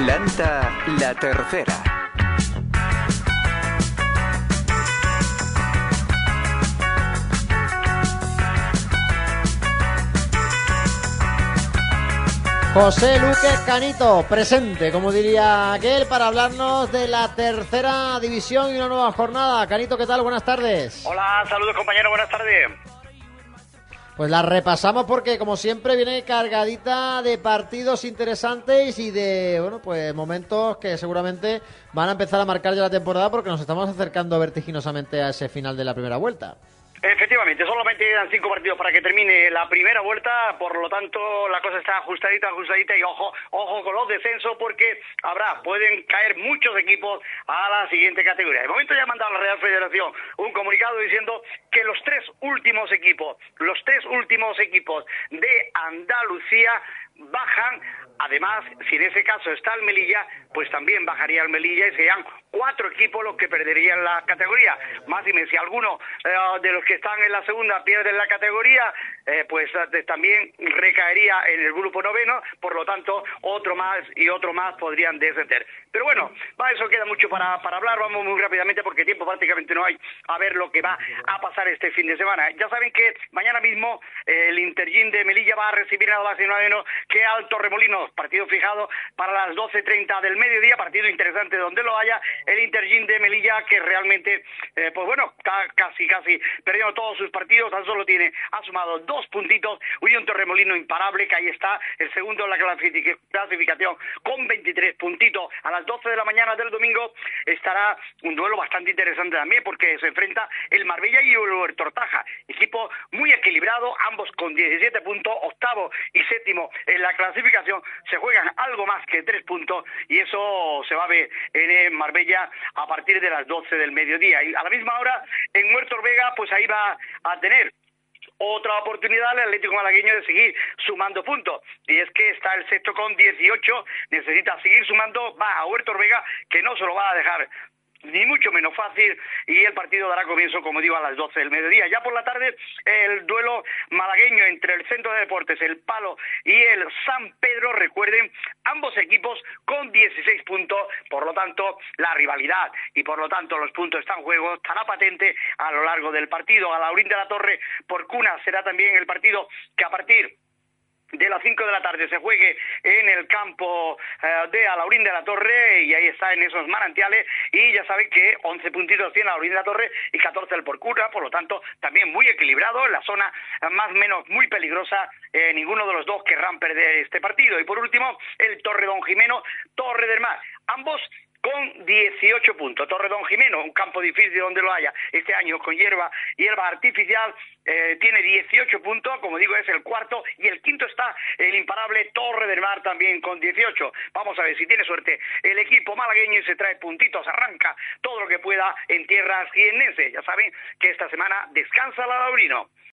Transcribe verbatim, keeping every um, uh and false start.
Planta la tercera. José Luque Canito, presente, como diría aquel, para hablarnos de la tercera división y una nueva jornada. Canito, ¿qué tal? Buenas tardes. Hola, saludos compañeros, buenas tardes. Pues la repasamos porque, como siempre, viene cargadita de partidos interesantes y de, bueno, pues momentos que seguramente van a empezar a marcar ya la temporada porque nos estamos acercando vertiginosamente a ese final de la primera vuelta. Efectivamente, solamente quedan cinco partidos para que termine la primera vuelta, por lo tanto la cosa está ajustadita, ajustadita y ojo, ojo con los descensos porque habrá, pueden caer muchos equipos a la siguiente categoría. De momento ya ha mandado la Real Federación un comunicado diciendo que los tres últimos equipos, los tres últimos equipos de Andalucía bajan. Además, si en ese caso está el Melilla, pues también bajaría el Melilla y serían cuatro equipos los que perderían la categoría. Más dime, si alguno eh, de los que están en la segunda pierden la categoría, eh, pues eh, también recaería en el grupo noveno, por lo tanto, otro más y otro más podrían descender. Pero bueno, va, eso queda mucho para, para hablar, vamos muy rápidamente porque tiempo prácticamente no hay a ver lo que va a pasar este fin de semana. Ya saben que mañana mismo eh, el Intergym de Melilla va a recibir a la noveno que al Torremolinos, partido fijado para las doce treinta del mediodía, partido interesante donde lo haya, el Intergym de Melilla que realmente, eh, pues bueno, está casi casi perdiendo todos sus partidos, tan solo tiene, ha sumado dos puntitos, y un Torremolino imparable que ahí está, el segundo en la clasificación con veintitrés puntitos. A las doce de la mañana del domingo estará un duelo bastante interesante también porque se enfrenta el Marbella y el Huertortaja, equipo muy equilibrado, ambos con diecisiete puntos, octavo y séptimo en la clasificación, se juegan algo más que tres puntos y eso se va a ver en Marbella a partir de las doce del mediodía. Y a la misma hora en Huertor Vega, pues ahí va a tener otra oportunidad el Atlético Malagueño de seguir sumando puntos, y es que está el sexto con dieciocho, necesita seguir sumando, va a Huertor Vega que no se lo va a dejar ni mucho menos fácil, y el partido dará comienzo, como digo, a las doce del mediodía. Ya por la tarde, el duelo malagueño entre el Centro de Deportes, el Palo y el San Pedro, recuerden, ambos equipos con dieciséis puntos, por lo tanto, la rivalidad y por lo tanto los puntos están en juego, estará patente a lo largo del partido. A Laurín de la Torre por Cuna será también el partido que a partir de las cinco de la tarde se juegue en el campo eh, de Alaurín de la Torre, y ahí está en esos manantiales, y ya saben que once puntitos tiene Alaurín de la Torre y catorce el Porcuna, por lo tanto también muy equilibrado en la zona más o menos muy peligrosa, eh, ninguno de los dos querrán perder este partido. Y por último el Torredón Jimeno, Torre del Mar, ambos con dieciocho puntos. Torredón Jimeno, un campo difícil donde lo haya este año con hierba, hierba artificial, eh, tiene dieciocho puntos, como digo es el cuarto, y el quinto está el imparable Torre del Mar también con dieciocho. Vamos a ver si tiene suerte el equipo malagueño y se trae puntitos, arranca todo lo que pueda en tierras jiennenses. Ya saben que esta semana descansa la Laurino.